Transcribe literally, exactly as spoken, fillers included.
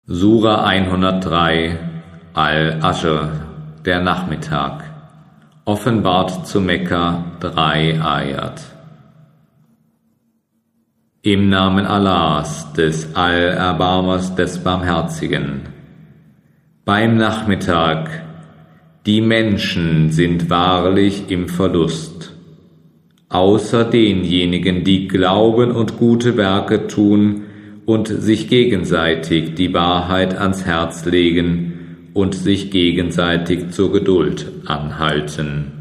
Sura hundertdrei Al-Ashr, der Nachmittag, offenbart zu Mekka drei Ayat. Im Namen Allahs, des Allerbarmers, des Barmherzigen. Beim Nachmittag, die Menschen sind wahrlich im Verlust, außer denjenigen, die glauben und gute Werke tun und sich gegenseitig die Wahrheit ans Herz legen und sich gegenseitig zur Geduld anhalten.